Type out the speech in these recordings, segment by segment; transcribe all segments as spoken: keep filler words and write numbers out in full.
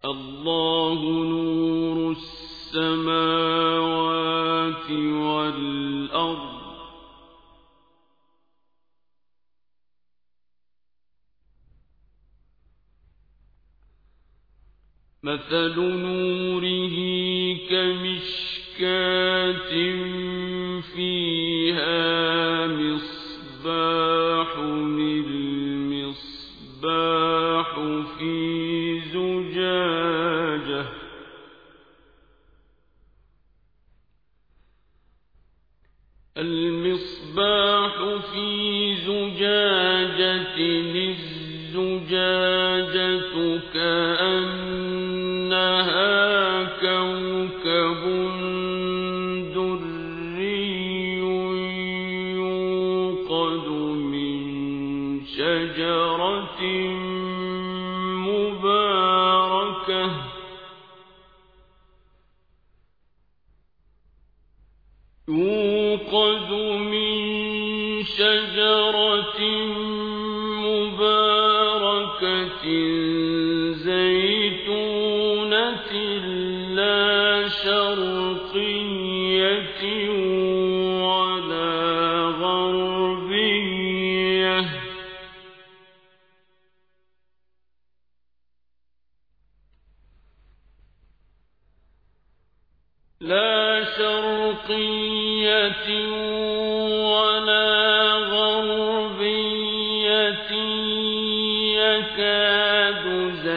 الله نور السماوات والأرض مثل نوره كمشكاة فيها مصباح المصباح في زجاجة المصباح في زجاجة الزجاجة كأنها كوكب دري يوقد من شجرة مباركة يوقد من شجرة مباركة زيتونة لا شرقية ولا غربية لا شرقية ولا غربية يكاد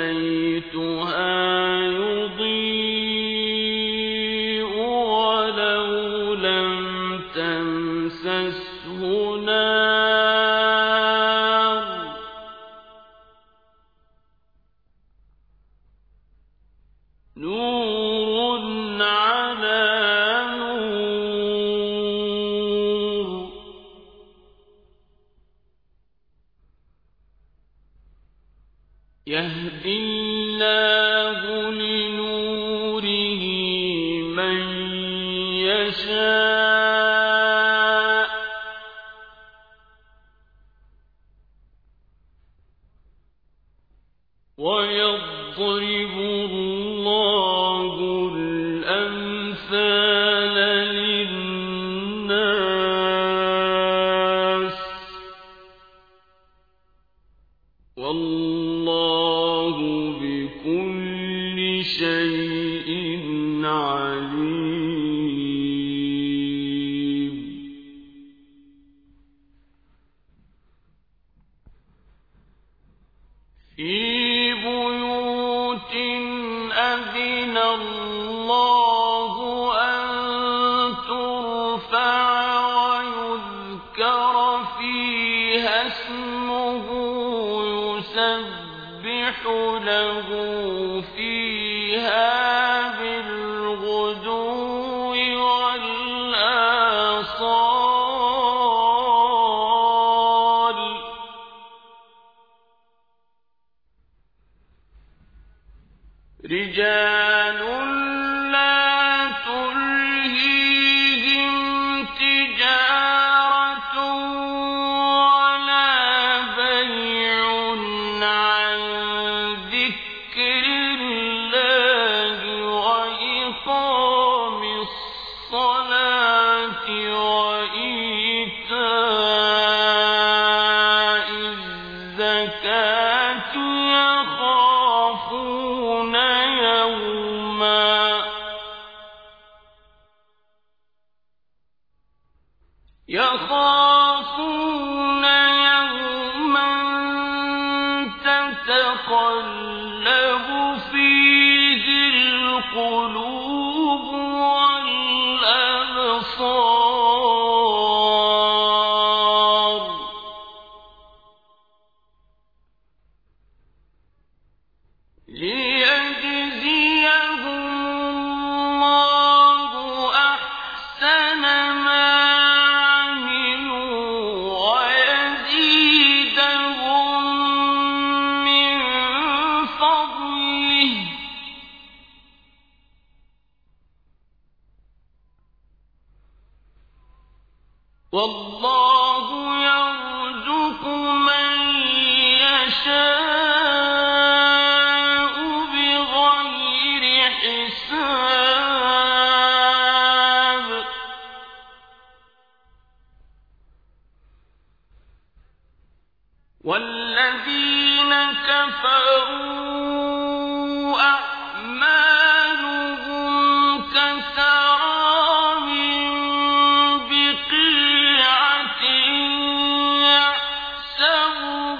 زيتها يضيء ولو لم تمسسه نار نور على نور يهدي الله لنوره من يشاء ويضرب الله الأمثال للناس والله بكل شيء عليم في بيوت أذن الله أن ترفع ويذكر فيها اسمه يسبح له فيها بالغدو والآصال رجال لا تلهيهم تجارة ولا بيع عن ذكر الله وإقام الصلاة وإيتاء الزكاة يخافون يوما يخافون يوما تتقلب فيه القلوب والأبصار ليجزيهم الله أحسن ما عملوا ويزيدهم من فضله والله يرزق من يشاء بغير الحساب والذين كفروا أعمالهم كسراب بقيعة يحسبه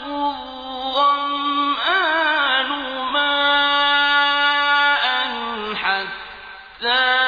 الظمآن ماء حتى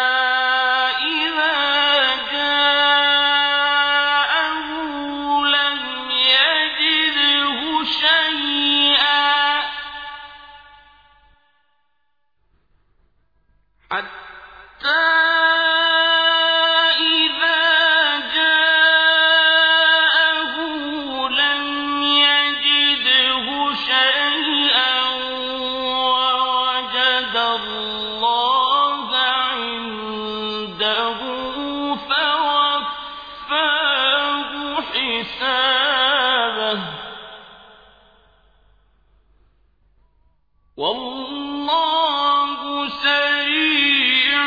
والله سريع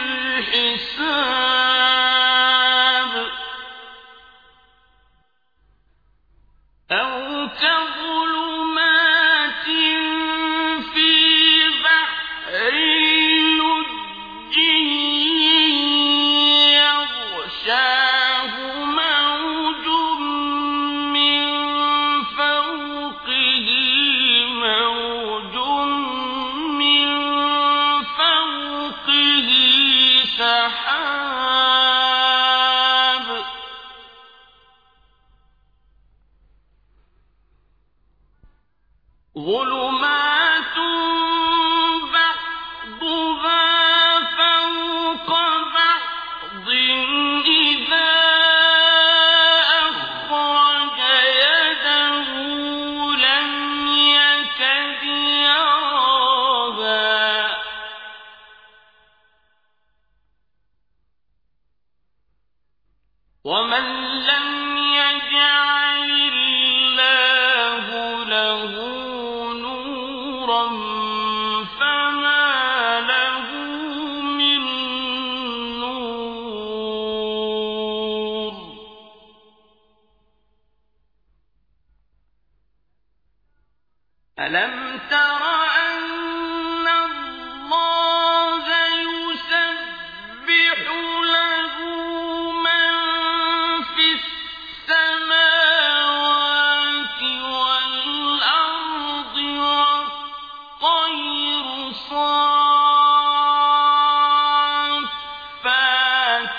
الحساب أو كظلمات في بحر لجي يغشاه موج من فوقه موج من فوقه سحاب ظلمات بعضها فوق بعض إذا أخرج يده لم يكد يراها ومن لم يجعل الله له نورا فما له من نور ألم تر أن الله يسبح له من في السماوات والأرض والطير صافات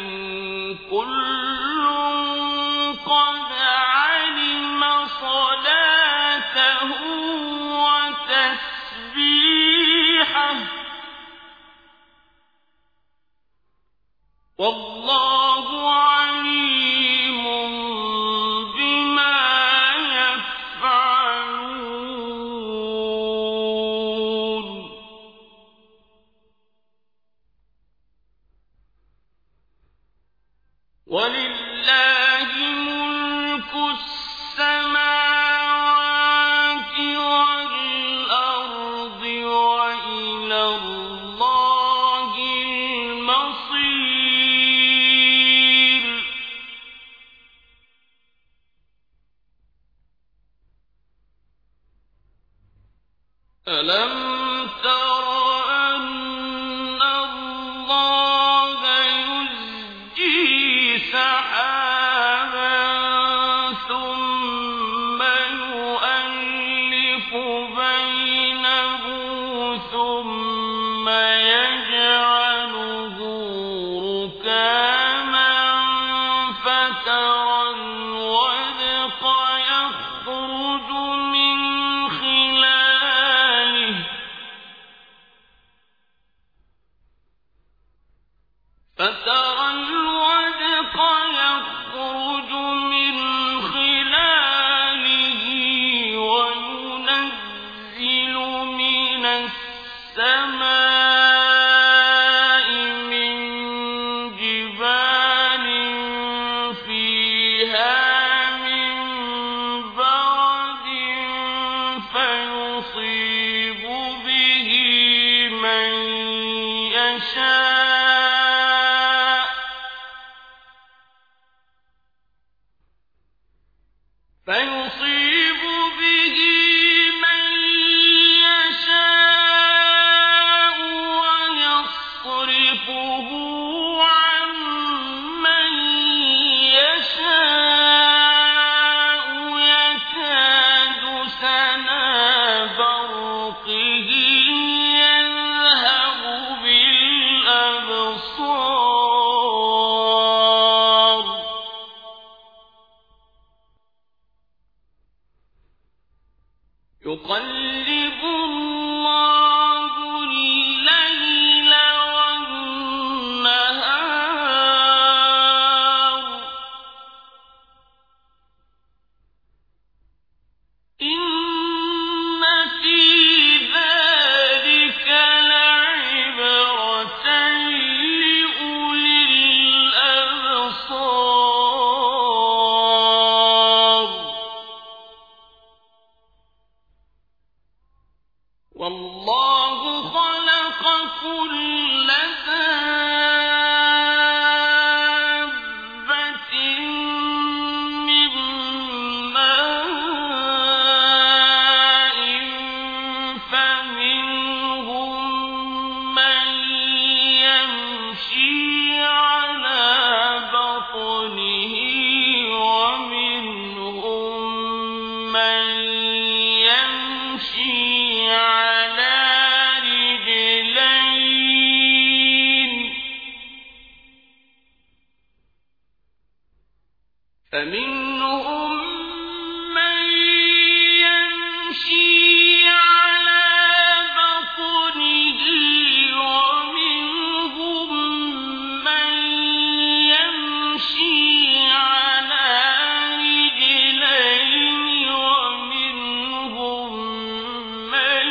كل قد علم صلاته وتسبيحه والله عليم بما يفعلون ولله ملك السماوات والأرض وإلى الله المصير ألم تر أن الله يزجي سحابا ثم يؤلف بينه ثم يجعله ركاما فترى الودق يخرج من خلاله فترى الودق يخرج من خلاله وينزل من السماء من جبال فيها من برد فيصيب به من يشاء فيصيب به من يشاء ويصرفه عن من يشاء يكاد سنا برقه يذهب بالأبصار يقلب الله الليل والنهار إن في ذلك لعبرة لأولي الأبصار والله خلق كل دابة من ماء فمنهم من يمشي على بطنه ومنهم من يمشي على رجلين فمنهم من يمشي على بطنه ومنهم من يمشي على رجلين ومنهم من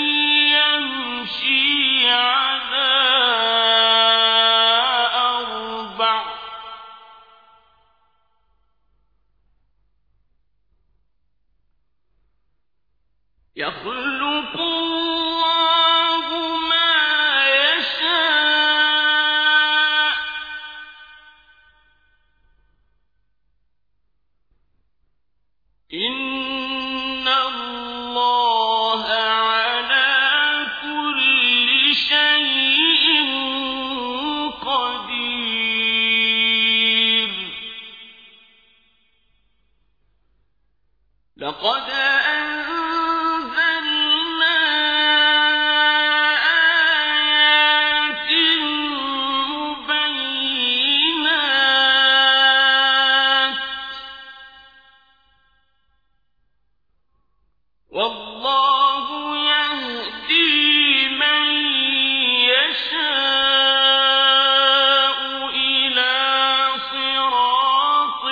يمشي على أربع يخلق الله ما يشاء إن الله على كل شيء قدير لقد أنزلنا آيات مبينات والله يهدي من يشاء إلى صراط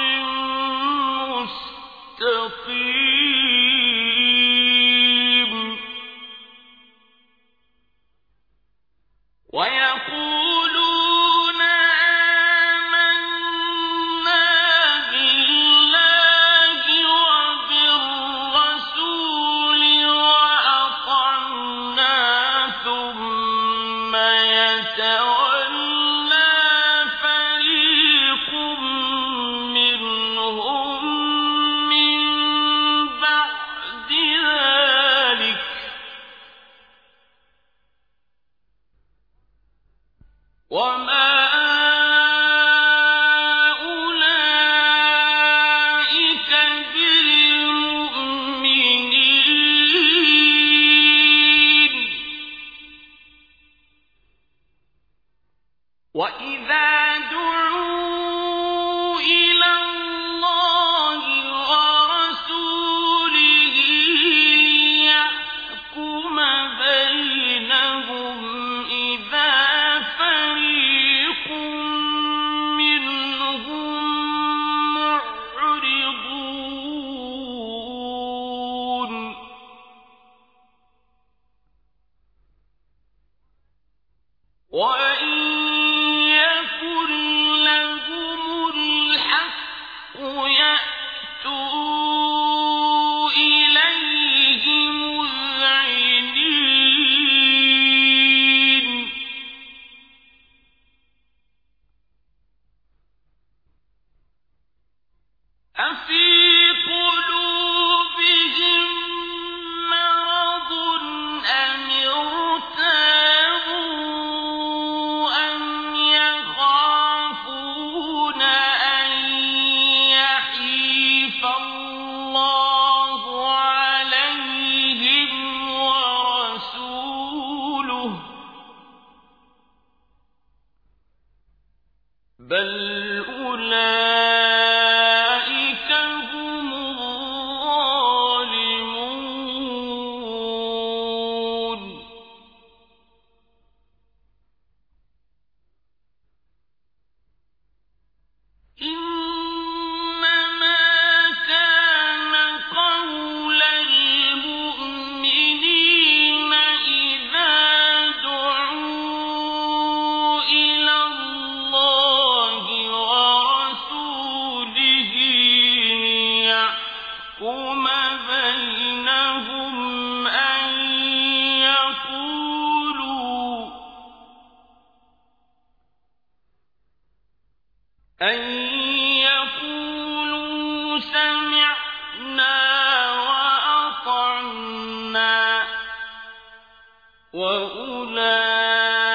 مستقيم ويقولون آمنا بالله وبالرسول وأطعنا ثم يتولى فريق منهم من بعد ذلك وما أولئك بالمؤمنين وإذا دعوا إلى الله ورسوله ليحكم بينهم إذا فريق بل أولئك هم الظالمون إنما كان قول المؤمنين إذا دعوا إلى الله ورسوله ليحكم بينهم أن يقولوا أن يقولوا سمعنا وأطعنا وأولئك